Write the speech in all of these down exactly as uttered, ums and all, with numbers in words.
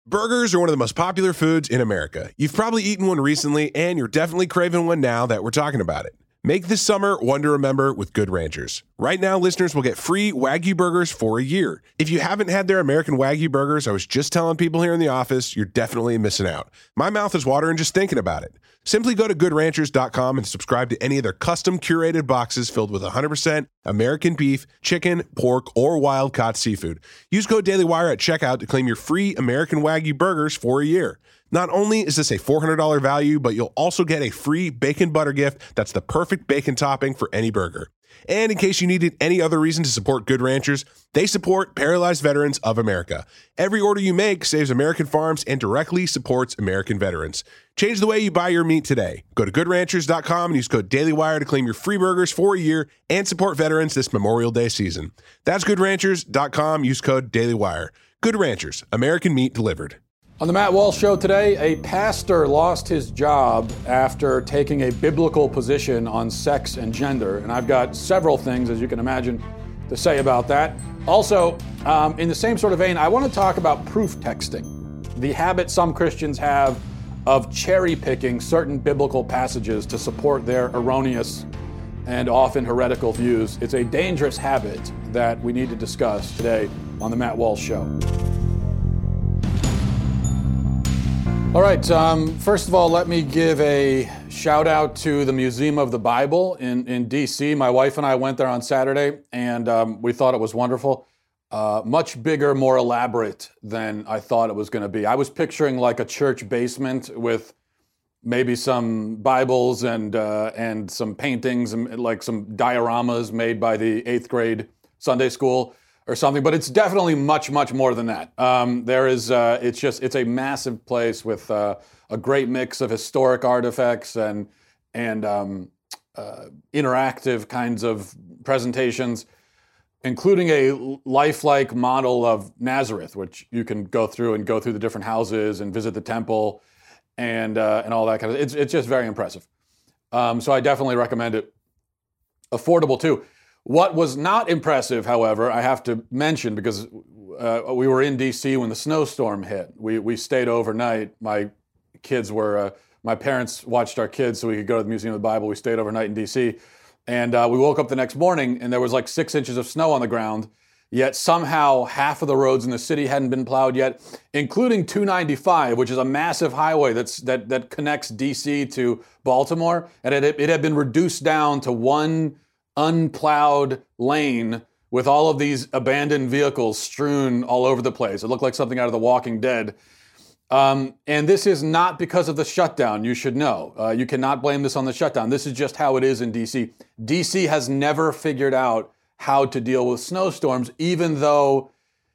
Burgers are one of the most popular foods in America. You've probably eaten one recently, and you're definitely craving one now that we're talking about it. Make this summer one to remember with Good Ranchers. Right now, listeners will get free Wagyu burgers for a year. If you haven't had their American Wagyu burgers, I was just telling people here in the office, you're definitely missing out. My mouth is watering just thinking about it. Simply go to good ranchers dot com and subscribe to any of their custom curated boxes filled with one hundred percent American beef, chicken, pork, or wild-caught seafood. Use code DailyWire at checkout to claim your free American Wagyu burgers for a year. Not only is this a four hundred dollars value, but you'll also get a free bacon butter gift that's the perfect bacon topping for any burger. And in case you needed any other reason to support Good Ranchers, they support Paralyzed Veterans of America. Every order you make saves American farms and directly supports American veterans. Change the way you buy your meat today. Go to good ranchers dot com and use code DailyWire to claim your free burgers for a year and support veterans this Memorial Day season. That's good ranchers dot com. Use code DailyWire. Good Ranchers, American meat delivered. On the Matt Walsh Show today, a pastor lost his job after taking a biblical position on sex and gender. And I've got several things, as you can imagine, to say about that. Also, um, in the same sort of vein, I want to talk about proof texting, the habit some Christians have of cherry picking certain biblical passages to support their erroneous and often heretical views. It's a dangerous habit that we need to discuss today on the Matt Walsh Show. All right, um, first of all, let me give a shout out to the Museum of the Bible in, in D C. My wife and I went there on Saturday, and um, we thought it was wonderful. Uh, much bigger, more elaborate than I thought it was going to be. I was picturing like a church basement with maybe some Bibles and uh, and some paintings and like some dioramas made by the eighth grade Sunday school or something, but it's definitely much, much more than that. Um, there is, uh, it's just, it's a massive place with uh, a great mix of historic artifacts and and um, uh, interactive kinds of presentations, including a lifelike model of Nazareth, which you can go through and go through the different houses and visit the temple and uh, and all that kind of. It's it's just very impressive. Um, so I definitely recommend it. Affordable too. What was not impressive, however, I have to mention, because uh, we were in D C when the snowstorm hit. We we stayed overnight. My kids were, uh, my parents watched our kids so we could go to the Museum of the Bible. We stayed overnight in D C. And uh, we woke up the next morning and there was like six inches of snow on the ground. Yet somehow half of the roads in the city hadn't been plowed yet, including two ninety-five, which is a massive highway that's that that connects D C to Baltimore. And it, it had been reduced down to one unplowed lane with all of these abandoned vehicles strewn all over the place. It looked like something out of The Walking Dead. Um, and this is not because of the shutdown, you should know. Uh, you cannot blame this on the shutdown. This is just how it is in D C. D C has never figured out how to deal with snowstorms, even though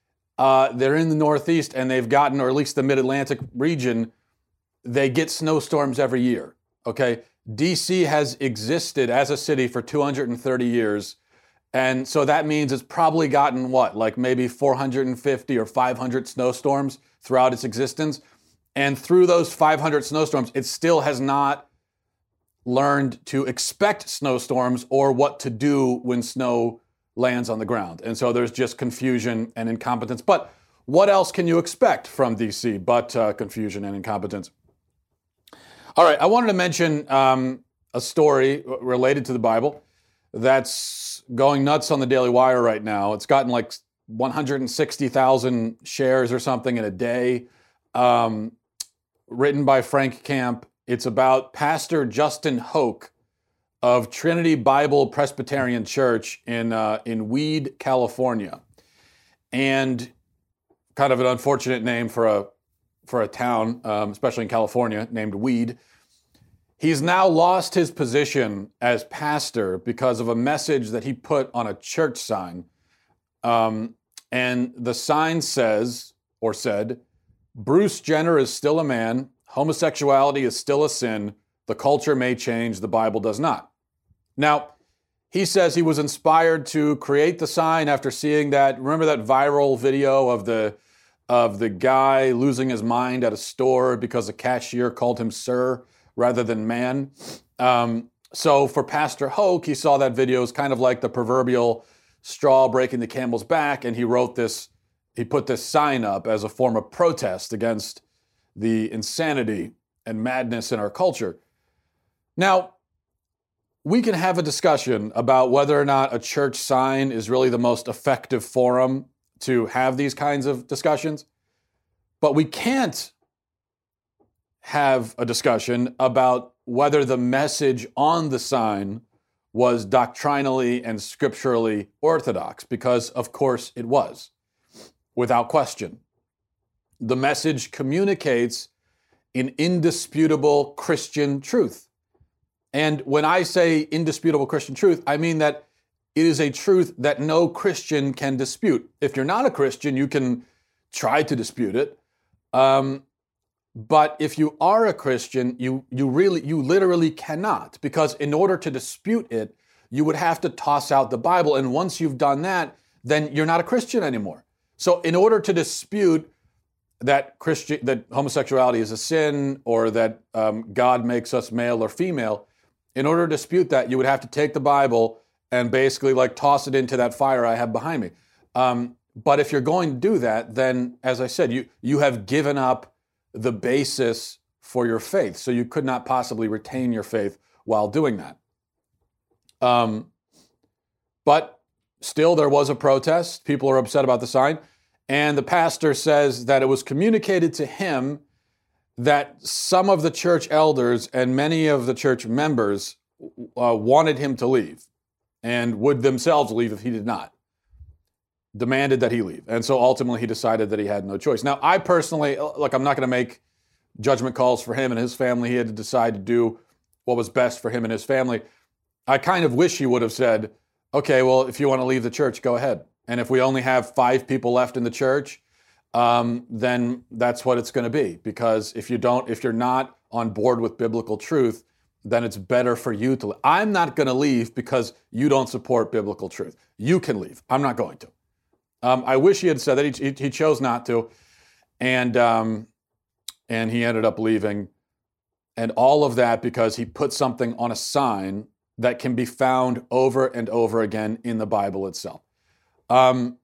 uh, they're in the Northeast and they've gotten, or at least the Mid-Atlantic region, they get snowstorms every year, okay? D C has existed as a city for two hundred thirty years. And so that means it's probably gotten what, like maybe four hundred fifty or five hundred snowstorms throughout its existence. And through those five hundred snowstorms, it still has not learned to expect snowstorms or what to do when snow lands on the ground. And so there's just confusion and incompetence. But what else can you expect from D C but uh, confusion and incompetence? All right, I wanted to mention um, a story related to the Bible that's going nuts on the Daily Wire right now. It's gotten like one hundred sixty thousand shares or something in a day, um, written by Frank Camp. It's about Pastor Justin Hoke of Trinity Bible Presbyterian Church in uh, in Weed, California. And kind of an unfortunate name for a for a town, um, especially in California, named Weed. He's now lost his position as pastor because of a message that he put on a church sign. Um, and the sign says, or said, Bruce Jenner is still a man, homosexuality is still a sin, the culture may change, the Bible does not. Now, he says he was inspired to create the sign after seeing that, remember that viral video of the of the guy losing his mind at a store because a cashier called him sir rather than man. Um, so for Pastor Hoke, he saw that video as kind of like the proverbial straw breaking the camel's back, and he wrote this he put this sign up as a form of protest against the insanity and madness in our culture. Now, we can have a discussion about whether or not a church sign is really the most effective forum to have these kinds of discussions, but we can't have a discussion about whether the message on the sign was doctrinally and scripturally orthodox, because of course it was, without question. The message communicates an indisputable Christian truth. And when I say indisputable Christian truth, I mean that it is a truth that no Christian can dispute. If you're not a Christian, you can try to dispute it. Um, but if you are a Christian, you you really, you literally cannot, because in order to dispute it, you would have to toss out the Bible. And once you've done that, then you're not a Christian anymore. So in order to dispute that Christian, that homosexuality is a sin, or that um, God makes us male or female, in order to dispute that, you would have to take the Bible and basically like toss it into that fire I have behind me. Um, but if you're going to do that, then, as I said, you you have given up the basis for your faith. So you could not possibly retain your faith while doing that. Um, but still, there was a protest. People are upset about the sign. And the pastor says that it was communicated to him that some of the church elders and many of the church members uh, wanted him to leave and would themselves leave if he did not. Demanded that he leave. And so ultimately he decided that he had no choice. Now, I personally, look, I'm not going to make judgment calls for him and his family. He had to decide to do what was best for him and his family. I kind of wish he would have said, okay, well, if you want to leave the church, go ahead. And if we only have five people left in the church, um, then that's what it's going to be. Because if you don't, if you're not on board with biblical truth, then it's better for you to leave. I'm not going to leave because you don't support biblical truth. You can leave. I'm not going to. Um, I wish he had said that. He, he chose not to. And, um, and he ended up leaving. And all of that because he put something on a sign that can be found over and over again in the Bible itself. Um,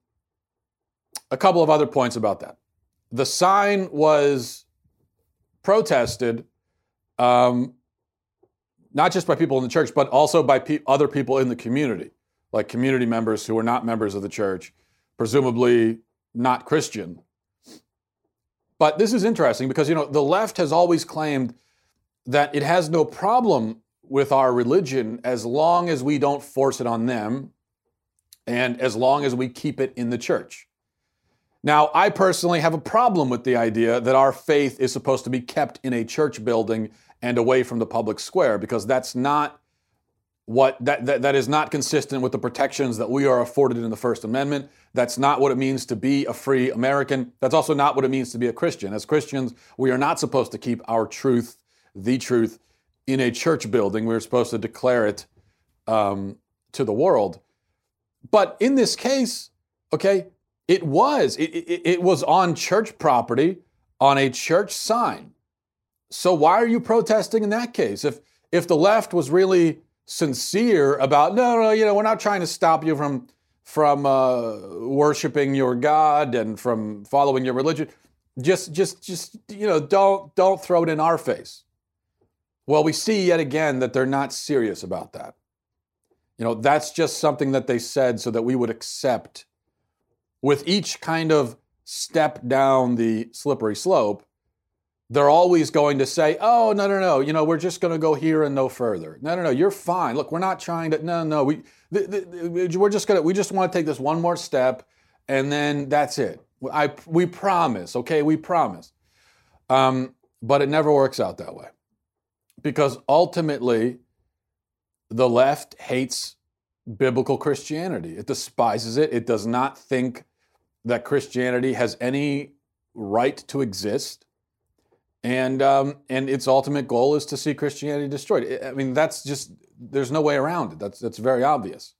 a couple of other points about that. The sign was protested um, not just by people in the church, but also by pe- other people in the community, like community members who were not members of the church, presumably not Christian. But this is interesting because, you know, the left has always claimed that it has no problem with our religion as long as we don't force it on them and as long as we keep it in the church. Now, I personally have a problem with the idea that our faith is supposed to be kept in a church building and away from the public square, because that's not what that, that that is not consistent with the protections that we are afforded in the First Amendment. That's not what it means to be a free American. That's also not what it means to be a Christian. As Christians, we are not supposed to keep our truth, the truth, in a church building. We're supposed to declare it um, to the world. But in this case, okay, it was it, it, it was on church property, on a church sign. So why are you protesting in that case? If if the left was really sincere about, no, no, you know, we're not trying to stop you from from uh, worshiping your God and from following your religion, just just just you know, don't don't throw it in our face. Well, we see yet again that they're not serious about that. You know, that's just something that they said so that we would accept. With each kind of step down the slippery slope, they're always going to say, oh, no, no, no, you know, we're just going to go here and no further. No, no, no, you're fine. Look, we're not trying to, no, no, we, th- th- we're just going to, we just want to take this one more step and then that's it. I, we promise, okay, we promise. Um, but it never works out that way. Because ultimately, the left hates biblical Christianity. It despises it. It does not think that Christianity has any right to exist. And um, and its ultimate goal is to see Christianity destroyed. I mean, that's just, there's no way around it. That's, that's very obvious.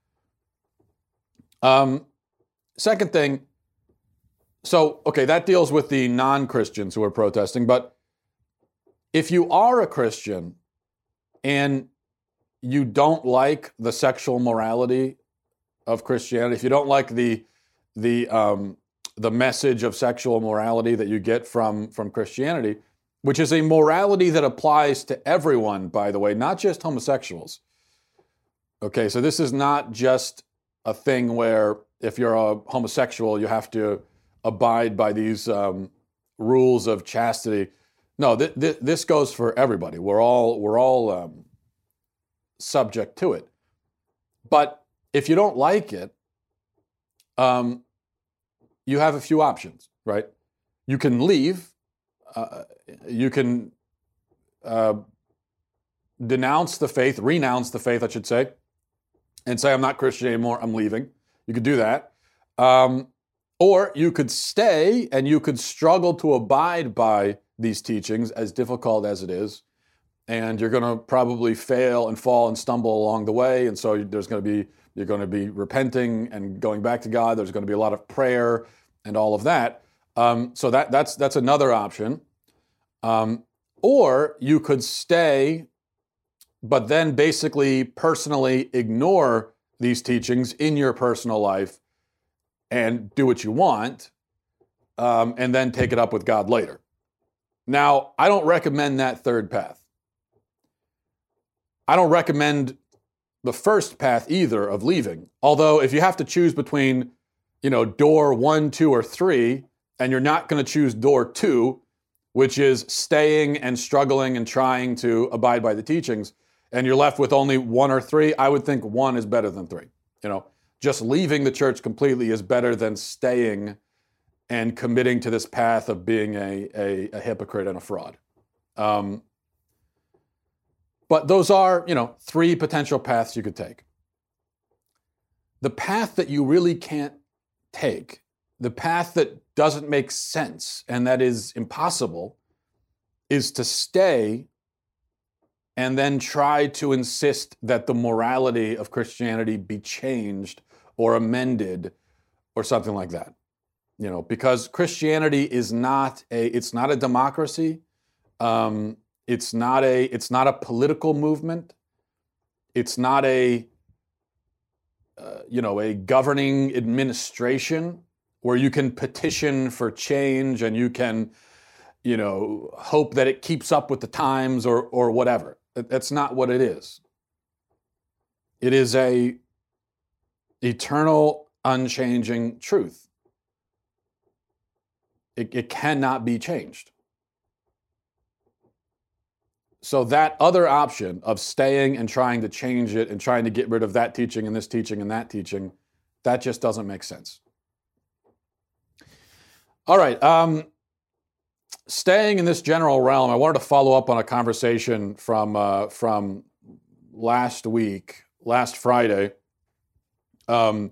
Um, second thing, so, okay, that deals with the non-Christians who are protesting, but if you are a Christian and you don't like the sexual morality of Christianity, if you don't like the the um, the message of sexual morality that you get from, from Christianity, which is a morality that applies to everyone, by the way, not just homosexuals. Okay, so this is not just a thing where if you're a homosexual, you have to abide by these um, rules of chastity. No, th- th- this goes for everybody. We're all we're all um, subject to it. But if you don't like it, um, you have a few options, right? You can leave. Uh, you can uh, denounce the faith, renounce the faith, I should say, and say, I'm not Christian anymore, I'm leaving. You could do that. Um, or you could stay and you could struggle to abide by these teachings, as difficult as it is, and you're going to probably fail and fall and stumble along the way, and so there's going to be, you're going to be repenting and going back to God. There's going to be a lot of prayer and all of that. Um, so that that's that's another option. Um, or you could stay, but then basically personally ignore these teachings in your personal life and do what you want, um, and then take it up with God later. Now, I don't recommend that third path. I don't recommend the first path either of leaving. Although if you have to choose between, you know, door one, two, or three, and you're not going to choose door two, which is staying and struggling and trying to abide by the teachings, and you're left with only one or three, I would think one is better than three. You know, just leaving the church completely is better than staying and committing to this path of being a, a, a hypocrite and a fraud. Um, but those are, you know, three potential paths you could take. The path that you really can't take, the path that doesn't make sense and that is impossible, is to stay and then try to insist that the morality of Christianity be changed or amended or something like that. You know, because Christianity is not a, it's not a democracy. Um, it's not a, it's not a political movement. It's not a, uh, you know, a governing administration where you can petition for change and you can, you know, hope that it keeps up with the times or or whatever. That's not what it is. It is a eternal, unchanging truth. It, it cannot be changed. So that other option of staying and trying to change it and trying to get rid of that teaching and this teaching and that teaching, that just doesn't make sense. All right. Um, staying in this general realm, I wanted to follow up on a conversation from uh, from last week, last Friday. Um,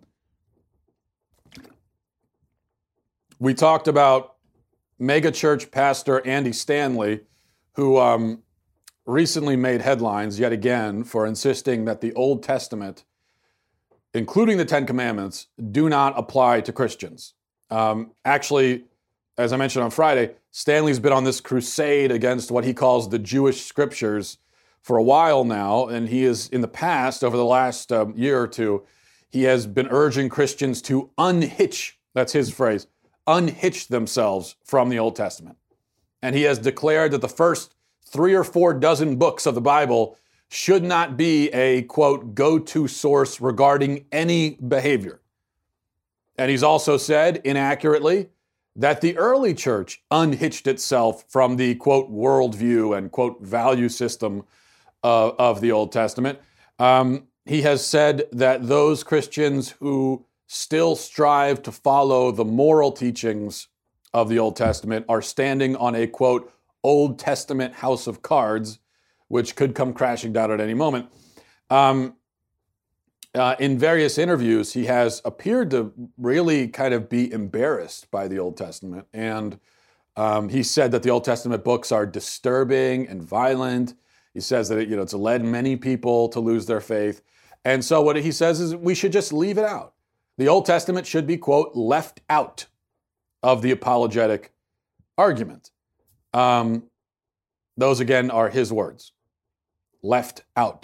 we talked about megachurch pastor Andy Stanley, who um, recently made headlines yet again for insisting that the Old Testament, including the Ten Commandments, do not apply to Christians. Um, actually, as I mentioned on Friday, Stanley's been on this crusade against what he calls the Jewish scriptures for a while now, and he is, in the past, over the last um, year or two, he has been urging Christians to unhitch, that's his phrase, unhitch themselves from the Old Testament. And he has declared that the first three or four dozen books of the Bible should not be a, quote, go-to source regarding any behavior. And he's also said, inaccurately, that the early church unhitched itself from the, quote, worldview and, quote, value system uh, of the Old Testament. Um, he has said that those Christians who still strive to follow the moral teachings of the Old Testament are standing on a, quote, Old Testament house of cards, which could come crashing down at any moment. Um, uh, in various interviews, he has appeared to really kind of be embarrassed by the Old Testament. And um, he said that the Old Testament books are disturbing and violent. He says that it, you know, it's led many people to lose their faith. And so what he says is we should just leave it out. The Old Testament should be, quote, left out of the apologetic argument. Um, those, again, are his words. Left out.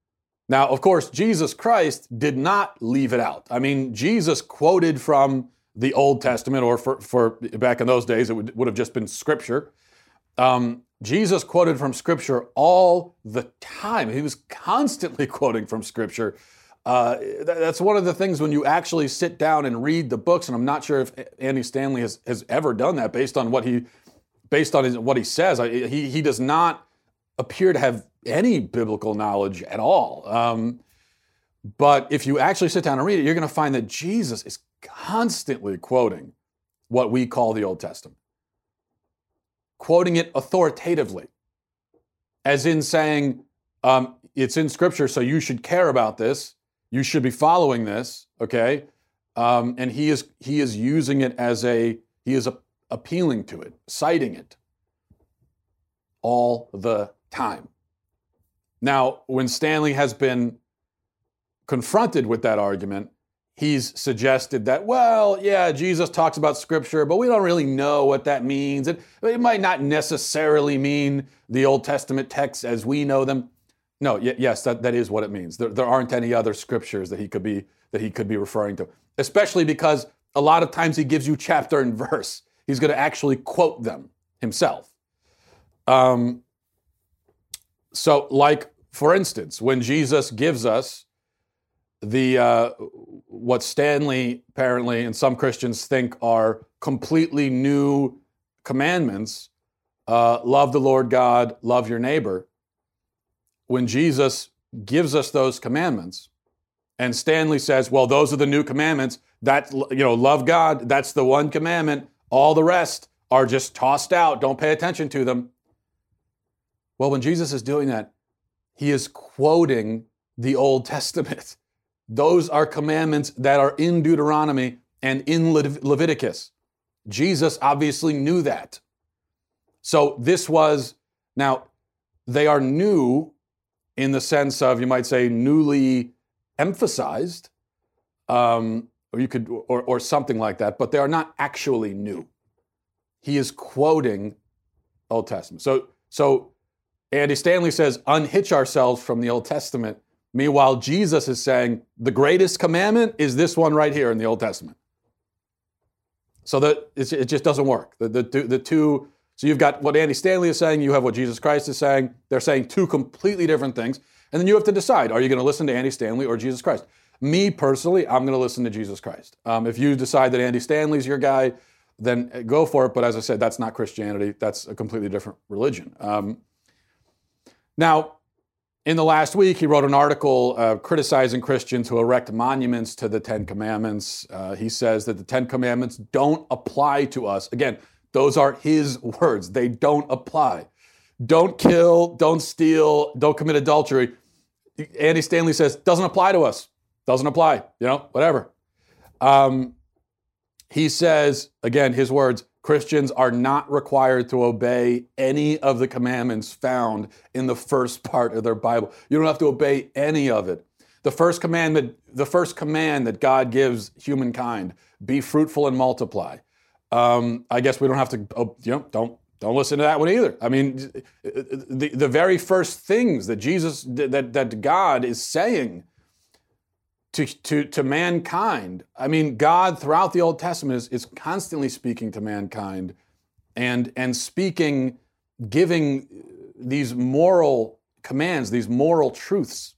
Now, of course, Jesus Christ did not leave it out. I mean, Jesus quoted from the Old Testament, or for, for back in those days, it would, would have just been Scripture. Um, Jesus quoted from Scripture all the time. He was constantly quoting from Scripture. Uh, that's one of the things when you actually sit down and read the books, and I'm not sure if Andy Stanley has, has ever done that based on what he based on his, what he says. I, he he does not appear to have any biblical knowledge at all. Um, but if you actually sit down and read it, you're going to find that Jesus is constantly quoting what we call the Old Testament, quoting it authoritatively, as in saying, um, it's in Scripture, so you should care about this. You should be following this, okay? Um, and he is he is using it as a, he is a, appealing to it, citing it all the time. Now, when Stanley has been confronted with that argument, he's suggested that, well, yeah, Jesus talks about Scripture, but we don't really know what that means. It, it might not necessarily mean the Old Testament texts as we know them. No, y- yes, that, that is what it means. There, there aren't any other scriptures that he could be that he could be referring to, especially because a lot of times he gives you chapter and verse. He's going to actually quote them himself. Um, so, like, for instance, when Jesus gives us the uh, what Stanley apparently and some Christians think are completely new commandments, uh, love the Lord God, love your neighbor. When Jesus gives us those commandments, and Stanley says, well, those are the new commandments, that, you know, love God, that's the one commandment, all the rest are just tossed out, don't pay attention to them. Well, when Jesus is doing that, he is quoting the Old Testament. Those are commandments that are in Deuteronomy and in Le- Leviticus. Jesus obviously knew that. So this was, now, they are new in the sense of, you might say, newly emphasized, um, or you could, or, or something like that, but they are not actually new. He is quoting Old Testament. So, so Andy Stanley says, unhitch ourselves from the Old Testament. Meanwhile, Jesus is saying, the greatest commandment is this one right here in the Old Testament. So that it just doesn't work. The, the, the two, so you've got what Andy Stanley is saying, you have what Jesus Christ is saying. They're saying two completely different things. And then you have to decide, are you going to listen to Andy Stanley or Jesus Christ? Me, personally, I'm going to listen to Jesus Christ. Um, if you decide that Andy Stanley's your guy, then go for it. But as I said, that's not Christianity. That's a completely different religion. Um, now, in the last week, he wrote an article uh, criticizing Christians who erect monuments to the Ten Commandments. Uh, he says that the Ten Commandments don't apply to us. Again, those are his words. They don't apply. Don't kill, don't steal, don't commit adultery. Andy Stanley says, doesn't apply to us. Doesn't apply, you know, whatever. Um, he says, again, his words, Christians are not required to obey any of the commandments found in the first part of their Bible. You don't have to obey any of it. The first commandment, the first command that God gives humankind, be fruitful and multiply. Um, I guess we don't have to, oh, you know, don't don't listen to that one either. I mean, the the very first things that Jesus, that that God is saying to to to mankind. I mean, God throughout the Old Testament is, is constantly speaking to mankind, and and speaking, giving these moral commands, these moral truths.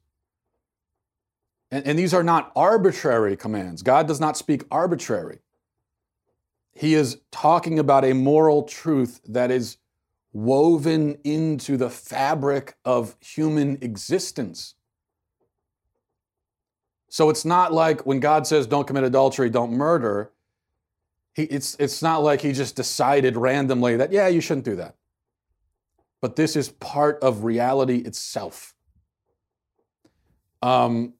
And, and these are not arbitrary commands. God does not speak arbitrary. He is talking about a moral truth that is woven into the fabric of human existence. So it's not like when God says, don't commit adultery, don't murder, he, it's, it's not like he just decided randomly that, yeah, you shouldn't do that. But this is part of reality itself. Um,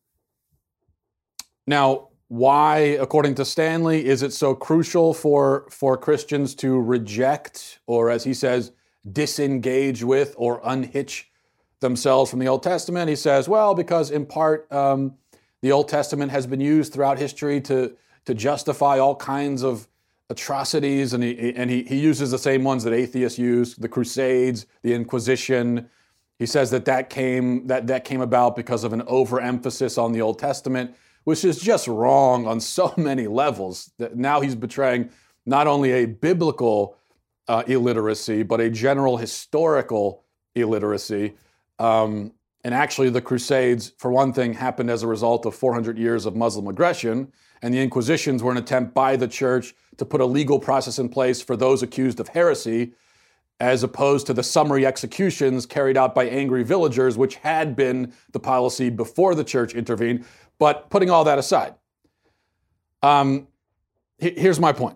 now, why, according to Stanley, is it so crucial for, for Christians to reject, or as he says, disengage with or unhitch themselves from the Old Testament? He says, well, because in part, um, the Old Testament has been used throughout history to, to justify all kinds of atrocities, and he, and he, he uses the same ones that atheists use, the Crusades, the Inquisition. He says that that came, that, that came about because of an overemphasis on the Old Testament. which is just wrong on so many levels. That now he's betraying not only a biblical uh, illiteracy, but a general historical illiteracy. Um, and actually the Crusades, for one thing, happened as a result of four hundred years of Muslim aggression, and the Inquisitions were an attempt by the church to put a legal process in place for those accused of heresy, as opposed to the summary executions carried out by angry villagers, which had been the policy before the church intervened. But putting all that aside, um, here's my point.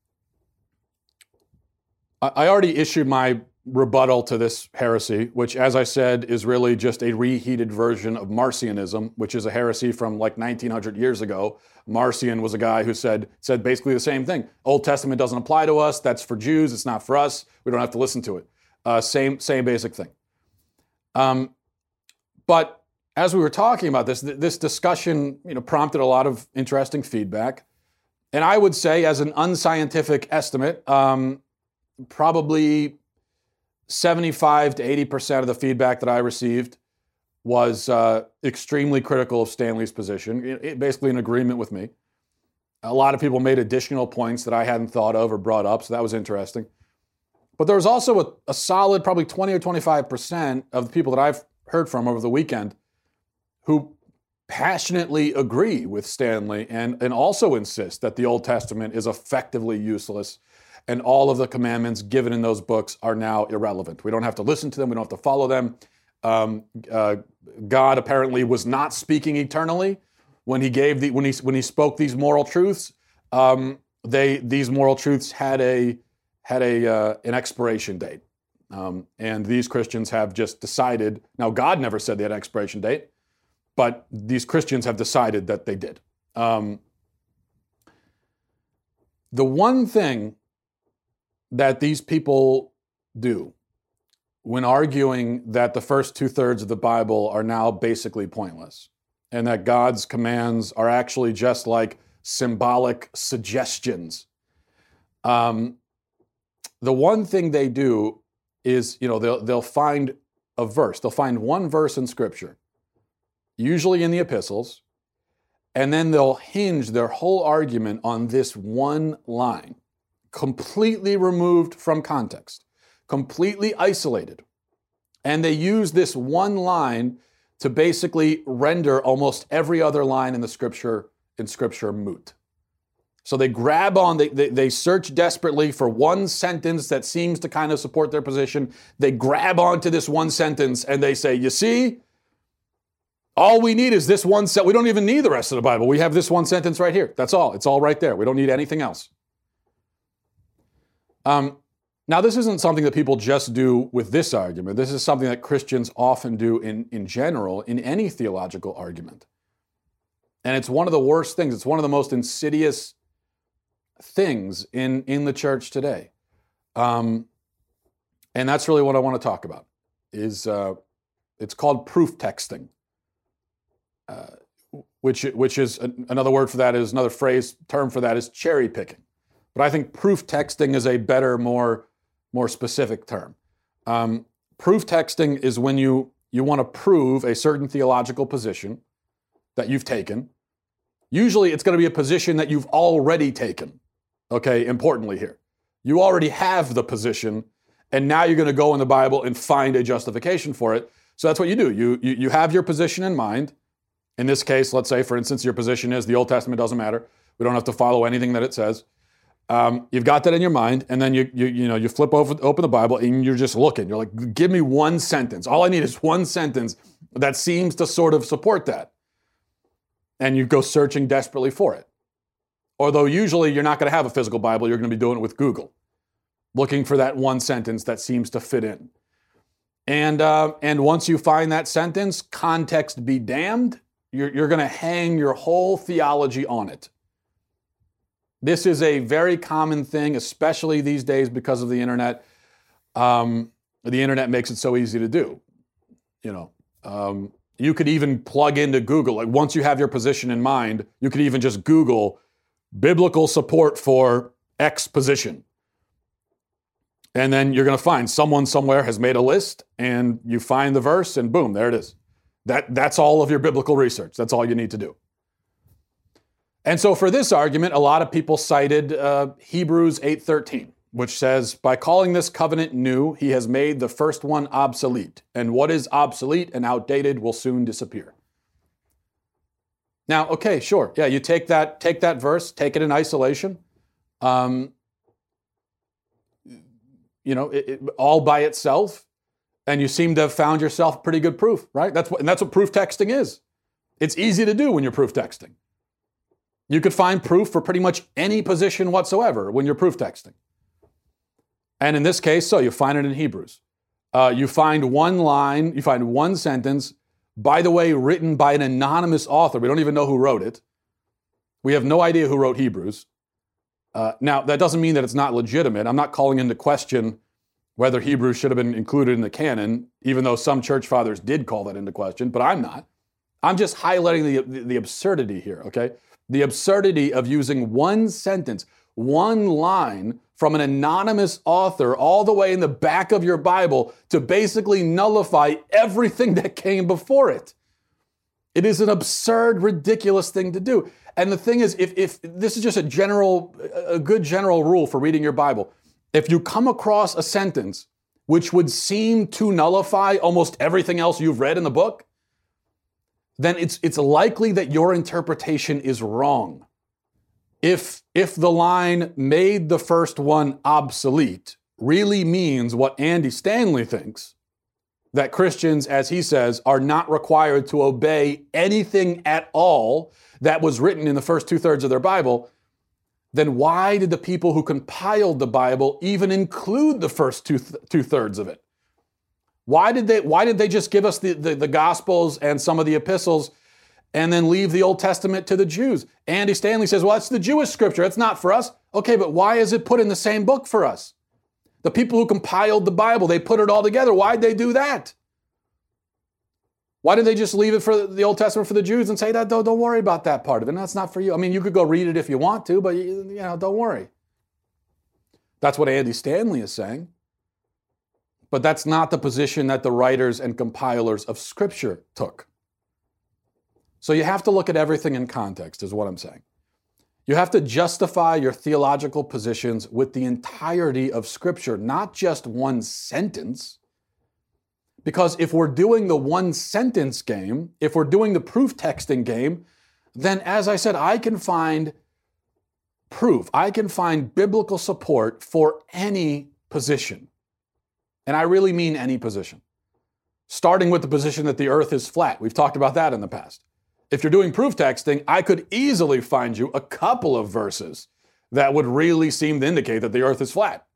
I already issued my rebuttal to this heresy, which, as I said, is really just a reheated version of Marcionism, which is a heresy from like nineteen hundred years ago. Marcion was a guy who said said basically the same thing. Old Testament doesn't apply to us. That's for Jews. It's not for us. We don't have to listen to it. Uh, same same basic thing. Um, but as we were talking about this, th- this discussion, you know, prompted a lot of interesting feedback, and I would say, as an unscientific estimate, um, probably seventy-five to eighty percent of the feedback that I received was uh, extremely critical of Stanley's position, it, it basically in agreement with me. A lot of people made additional points that I hadn't thought of or brought up, so that was interesting. But there was also a, a solid, probably twenty or twenty-five percent of the people that I've heard from over the weekend who passionately agree with Stanley and, and also insist that the Old Testament is effectively useless and all of the commandments given in those books are now irrelevant. We don't have to listen to them. We don't have to follow them. Um, uh, God apparently was not speaking eternally when he gave the when he when he spoke these moral truths. Um, they these moral truths had a had a uh, an expiration date, um, and these Christians have just decided. Now, God never said they had an expiration date, but these Christians have decided that they did. Um, the one thing that these people do when arguing that the first two-thirds of the Bible are now basically pointless and that God's commands are actually just like symbolic suggestions. Um, the one thing they do is, you know, they'll, they'll find a verse. They'll find one verse in Scripture, usually in the epistles, and then they'll hinge their whole argument on this one line, completely removed from context, completely isolated. And they use this one line to basically render almost every other line in the scripture in scripture moot. So they grab on, they, they, they search desperately for one sentence that seems to kind of support their position. They grab onto this one sentence and they say, you see, all we need is this one sentence. We don't even need the rest of the Bible. We have this one sentence right here. That's all. It's all right there. We don't need anything else. Um, now, this isn't something that people just do with this argument. This is something that Christians often do in, in general, in any theological argument. And it's one of the worst things. It's one of the most insidious things in, in the church today. Um, and that's really what I want to talk about. Is uh, it's called proof texting, uh, which, which is another word for that is, another phrase, term for that is cherry picking. But I think proof texting is a better, more, more specific term. Um, proof texting is when you, you want to prove a certain theological position that you've taken. Usually it's going to be a position that you've already taken. Okay, importantly here. You already have the position, and now you're going to go in the Bible and find a justification for it. So that's what you do. You, you, you have your position in mind. In this case, let's say, for instance, your position is the Old Testament doesn't matter. We don't have to follow anything that it says. Um, you've got that in your mind, and then you you you know you flip over, open the Bible, and you're just looking. You're like, give me one sentence. All I need is one sentence that seems to sort of support that, and you go searching desperately for it. Although usually you're not going to have a physical Bible, you're going to be doing it with Google, looking for that one sentence that seems to fit in. And uh, and once you find that sentence, context be damned, you're you're going to hang your whole theology on it. This is a very common thing, especially these days because of the internet. Um, the internet makes it so easy to do. You know, um, you could even plug into Google. Like once you have your position in mind, you could even just Google biblical support for X position. And then you're going to find someone somewhere has made a list, and you find the verse, and boom, there it is. That, that's all of your biblical research. That's all you need to do. And so for this argument, a lot of people cited uh, Hebrews eight thirteen, which says, by calling this covenant new, he has made the first one obsolete. And what is obsolete and outdated will soon disappear. Now, okay, sure. Yeah, you take that, take that verse, take it in isolation. Um, you know, it, it, all by itself, and you seem to have found yourself pretty good proof, right? That's what, and that's what proof texting is. It's easy to do when you're proof texting. You could find proof for pretty much any position whatsoever when you're proof texting. And in this case, so you find it in Hebrews. Uh, you find one line, you find one sentence, by the way, written by an anonymous author. We don't even know who wrote it. We have no idea who wrote Hebrews. Uh, now, that doesn't mean that it's not legitimate. I'm not calling into question whether Hebrews should have been included in the canon, even though some church fathers did call that into question, but I'm not. I'm just highlighting the, the, the absurdity here, okay? The absurdity of using one sentence, one line from an anonymous author all the way in the back of your Bible to basically nullify everything that came before it. It is an absurd, ridiculous thing to do. And the thing is, if, if this is just a general, a good general rule for reading your Bible, if you come across a sentence which would seem to nullify almost everything else you've read in the book, then it's it's likely that your interpretation is wrong. If, if the line made the first one obsolete really means what Andy Stanley thinks, that Christians, as he says, are not required to obey anything at all that was written in the first two-thirds of their Bible, then why did the people who compiled the Bible even include the first two th- two-thirds of it? Why did they Why did they just give us the, the, the Gospels and some of the epistles and then leave the Old Testament to the Jews? Andy Stanley says, well, it's the Jewish scripture. It's not for us. Okay, but why is it put in the same book for us? The people who compiled the Bible, they put it all together. Why'd they do that? Why did they just leave it for the Old Testament for the Jews and say that, don't, don't worry about that part of it. That's not for you. I mean, you could go read it if you want to, but you, you know, don't worry. That's what Andy Stanley is saying. But that's not the position that the writers and compilers of Scripture took. So you have to look at everything in context, is what I'm saying. You have to justify your theological positions with the entirety of Scripture, not just one sentence. Because if we're doing the one sentence game, if we're doing the proof texting game, then as I said, I can find proof. I can find biblical support for any position. And I really mean any position. Starting with the position that the earth is flat. We've talked about that in the past. If you're doing proof texting, I could easily find you a couple of verses that would really seem to indicate that the earth is flat.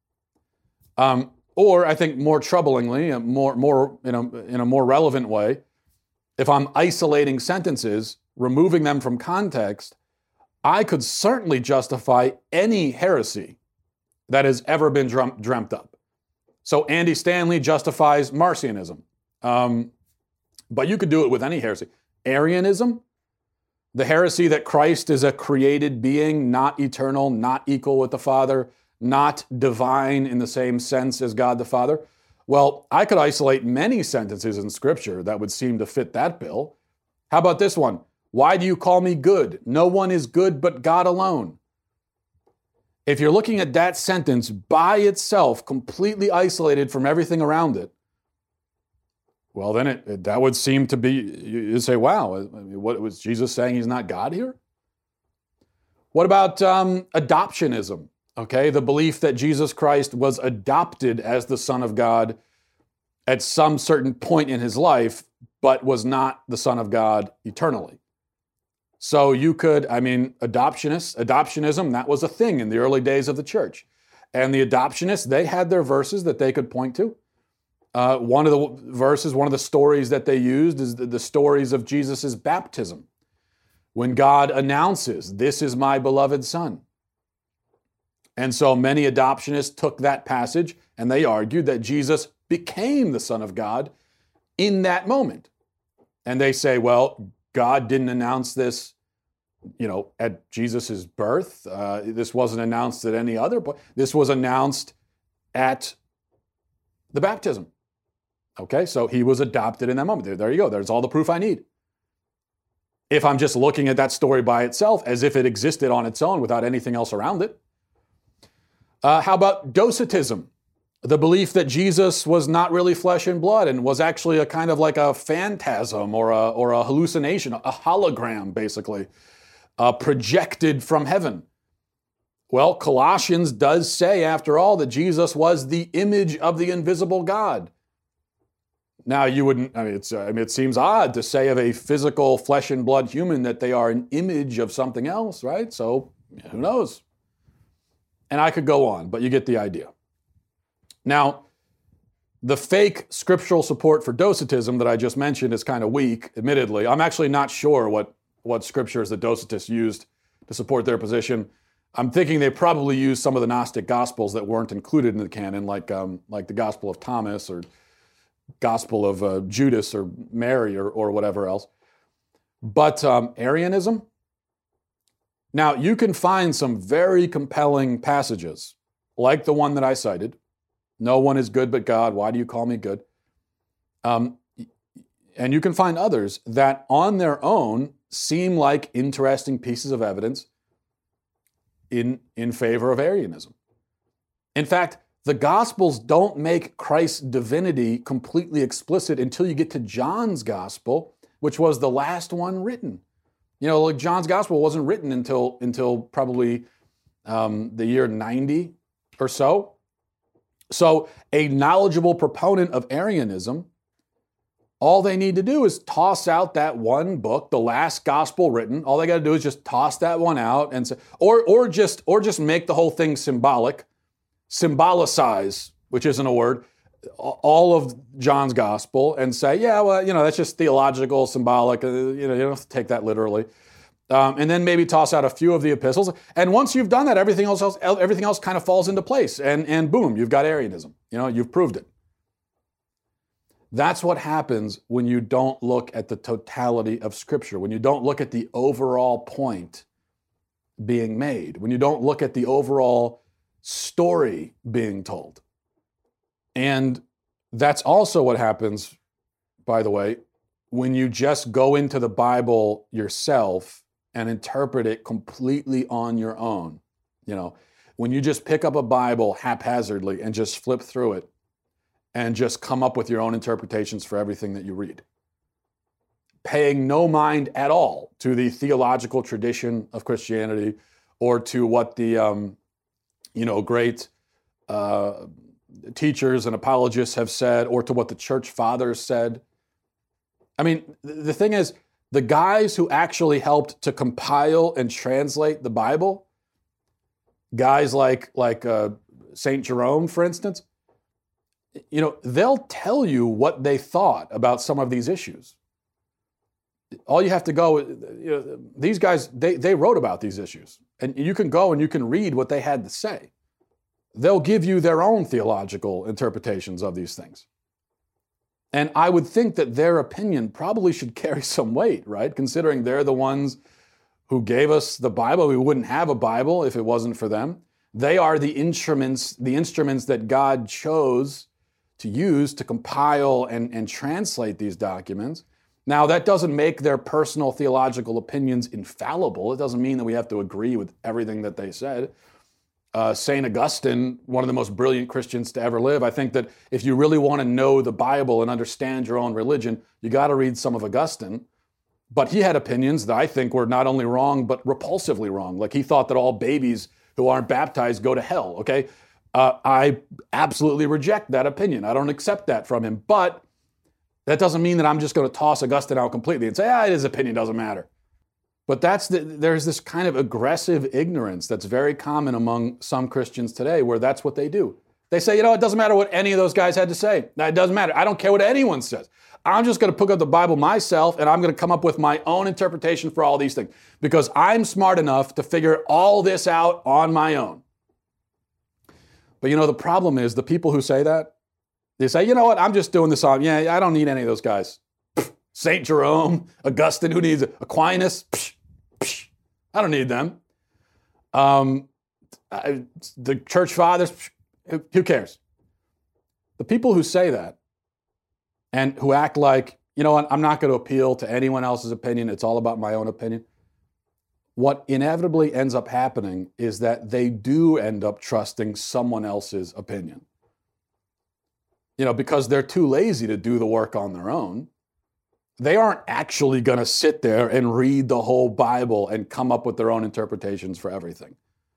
Um, or I think more troublingly, more, more in a, in a more relevant way, if I'm isolating sentences, removing them from context, I could certainly justify any heresy that has ever been dreamt, dreamt up. So Andy Stanley justifies Marcionism. Um, but you could do it with any heresy. Arianism, the heresy that Christ is a created being, not eternal, not equal with the Father, not divine in the same sense as God the Father. Well, I could isolate many sentences in Scripture that would seem to fit that bill. How about this one? Why do you call me good? No one is good but God alone. If you're looking at that sentence by itself, completely isolated from everything around it, well, then it, it, that would seem to be, you, you say, wow, I mean, what was Jesus saying he's not God here? What about um, adoptionism? Okay, the belief that Jesus Christ was adopted as the Son of God at some certain point in his life, but was not the Son of God eternally. So you could, I mean, adoptionists, adoptionism, that was a thing in the early days of the church. And the adoptionists, they had their verses that they could point to. Uh, one of the verses, one of the stories that they used is the, the stories of Jesus' baptism. When God announces, this is my beloved Son. And so many adoptionists took that passage and they argued that Jesus became the Son of God in that moment. And they say, well, God didn't announce this, you know, at Jesus' birth. Uh, this wasn't announced at any other point. This was announced at the baptism. Okay, so he was adopted in that moment. There, there you go. There's all the proof I need. if I'm just looking at that story by itself as if it existed on its own without anything else around it. Uh, how about Docetism? The belief that Jesus was not really flesh and blood and was actually a kind of like a phantasm or a, or a hallucination, a hologram, basically, uh, projected from heaven. Well, Colossians does say, after all, that Jesus was the image of the invisible God. Now, you wouldn't, I mean, it's, I mean, it seems odd to say of a physical flesh and blood human that they are an image of something else, right? So, who knows? And I could go on, but you get the idea. Now, the fake scriptural support for Docetism that I just mentioned is kind of weak, admittedly. I'm actually not sure what, what scriptures the Docetists used to support their position. I'm thinking they probably used some of the Gnostic Gospels that weren't included in the canon, like, um, like the Gospel of Thomas or Gospel of uh, Judas or Mary or, or whatever else. But um, Arianism? Now, you can find some very compelling passages, like the one that I cited. No one is good but God. Why do you call me good? Um, and you can find others that on their own seem like interesting pieces of evidence in, in favor of Arianism. In fact, the Gospels don't make Christ's divinity completely explicit until you get to John's Gospel, which was the last one written. You know, like John's Gospel wasn't written until, until probably um, the year ninety or so. So a knowledgeable proponent of Arianism, all they need to do is toss out that one book, the last gospel written. All they got to do is just toss that one out and say, or or just or just make the whole thing symbolic, symbolicize, which isn't a word, all of John's gospel and say, yeah, well, you know, that's just theological, symbolic. Uh, you know, you don't have to take that literally. Um, and then maybe toss out a few of the epistles. And once you've done that, everything else, everything else kind of falls into place. And, and boom, you've got Arianism. You know, you've proved it. That's what happens when you don't look at the totality of Scripture, when you don't look at the overall point being made, when you don't look at the overall story being told. And that's also what happens, by the way, when you just go into the Bible yourself and interpret it completely on your own. You know, when you just pick up a Bible haphazardly and just flip through it and just come up with your own interpretations for everything that you read, paying no mind at all to the theological tradition of Christianity or to what the, um, you know, great uh, teachers and apologists have said or to what the church fathers said. I mean, the thing is, the guys who actually helped to compile and translate the Bible, guys like, like uh, Saint Jerome, for instance, you know, they'll tell you what they thought about some of these issues. All you have to go, you know, these guys, they, they wrote about these issues. And you can go and you can read what they had to say. They'll give you their own theological interpretations of these things. And I would think that their opinion probably should carry some weight, right? Considering they're the ones who gave us the Bible. We wouldn't have a Bible if it wasn't for them. They are the instruments, the instruments that God chose to use to compile and, and translate these documents. Now, that doesn't make their personal theological opinions infallible. It doesn't mean that we have to agree with everything that they said. Uh, Saint Augustine, one of the most brilliant Christians to ever live, I think that if you really want to know the Bible and understand your own religion, you got to read some of Augustine. But he had opinions that I think were not only wrong, but repulsively wrong. Like he thought that all babies who aren't baptized go to hell, okay? Uh, I absolutely reject that opinion. I don't accept that from him. But that doesn't mean that I'm just going to toss Augustine out completely and say, ah, his opinion doesn't matter. But that's the, there's this kind of aggressive ignorance that's very common among some Christians today where that's what they do. They say, you know, it doesn't matter what any of those guys had to say. It doesn't matter. I don't care what anyone says. I'm just going to pick up the Bible myself and I'm going to come up with my own interpretation for all these things because I'm smart enough to figure all this out on my own. But you know, the problem is the people who say that, they say, you know what, I'm just doing this on, yeah, I don't need any of those guys. Saint Jerome, Augustine, who needs it? Aquinas, psh, psh, I don't need them. Um, I, the church fathers, who cares? The people who say that and who act like, you know what, I'm not going to appeal to anyone else's opinion. It's all about my own opinion. What inevitably ends up happening is that they do end up trusting someone else's opinion. You know, because they're too lazy to do the work on their own. They aren't actually going to sit there and read the whole Bible and come up with their own interpretations for everything.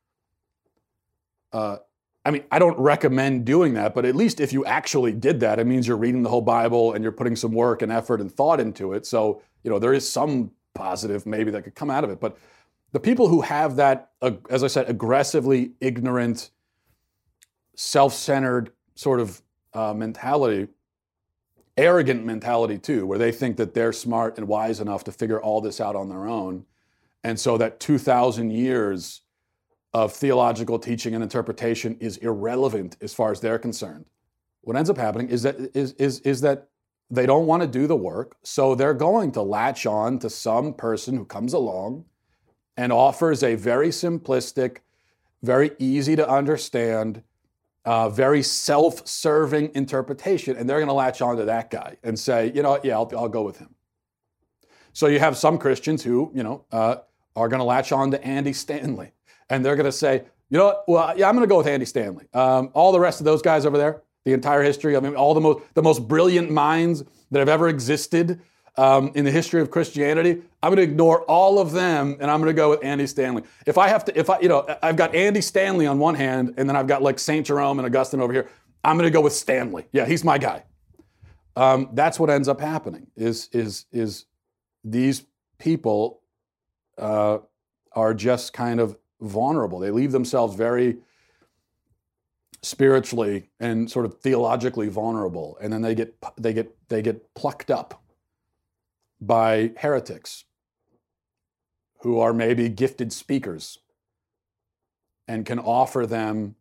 Uh, I mean, I don't recommend doing that, but at least if you actually did that, it means you're reading the whole Bible and you're putting some work and effort and thought into it. So, you know, there is some positive maybe that could come out of it. But the people who have that, uh, as I said, aggressively ignorant, self-centered sort of uh, mentality, arrogant mentality too, where they think that they're smart and wise enough to figure all this out on their own. And so that two thousand years of theological teaching and interpretation is irrelevant as far as they're concerned. What ends up happening is that is is is that they don't want to do the work, so they're going to latch on to some person who comes along and offers a very simplistic, very easy to understand, uh, very self-serving interpretation, and they're going to latch on to that guy and say, you know, yeah, I'll, I'll go with him. So you have some Christians who, you know, uh, are going to latch on to Andy Stanley. And they're going to say, you know what, well, yeah, I'm going to go with Andy Stanley. Um, all the rest of those guys over there, the entire history, I mean, all the most the most brilliant minds that have ever existed um, in the history of Christianity, I'm going to ignore all of them, and I'm going to go with Andy Stanley. If I have to, if I, you know, I've got Andy Stanley on one hand, and then I've got like Saint Jerome and Augustine over here, I'm going to go with Stanley. Yeah, he's my guy. Um, that's what ends up happening, is, is, is these people uh, are just kind of vulnerable. They leave themselves very spiritually and sort of theologically vulnerable, and then they get they get they get plucked up by heretics who are maybe gifted speakers and can offer them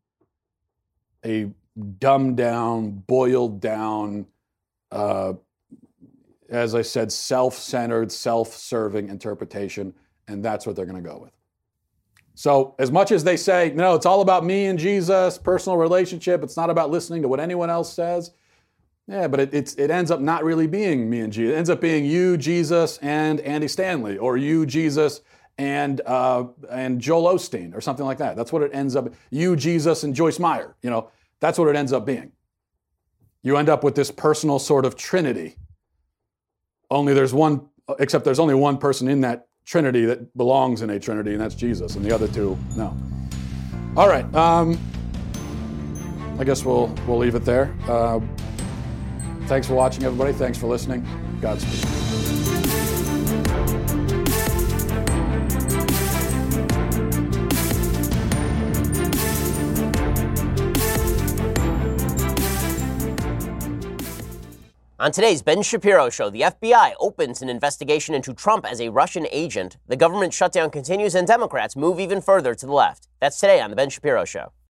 a dumbed down, boiled down, uh, as I said, self-centered, self-serving interpretation, and that's what they're going to go with. So as much as they say, no, it's all about me and Jesus, personal relationship, it's not about listening to what anyone else says. Yeah, but it, it's, it ends up not really being me and Jesus. It ends up being you, Jesus, and Andy Stanley, or you, Jesus, and uh, and Joel Osteen, or something like that. That's what it ends up. You, Jesus, and Joyce Meyer. You know, that's what it ends up being. You end up with this personal sort of trinity. Only there's one, except there's only one person in that Trinity that belongs in a Trinity, and that's Jesus, and the other two, no. All right, um, I guess we'll we'll leave it there. Uh, thanks for watching, everybody. Thanks for listening. Godspeed. On today's Ben Shapiro Show, the F B I opens an investigation into Trump as a Russian agent. The government shutdown continues and Democrats move even further to the left. That's today on the Ben Shapiro Show.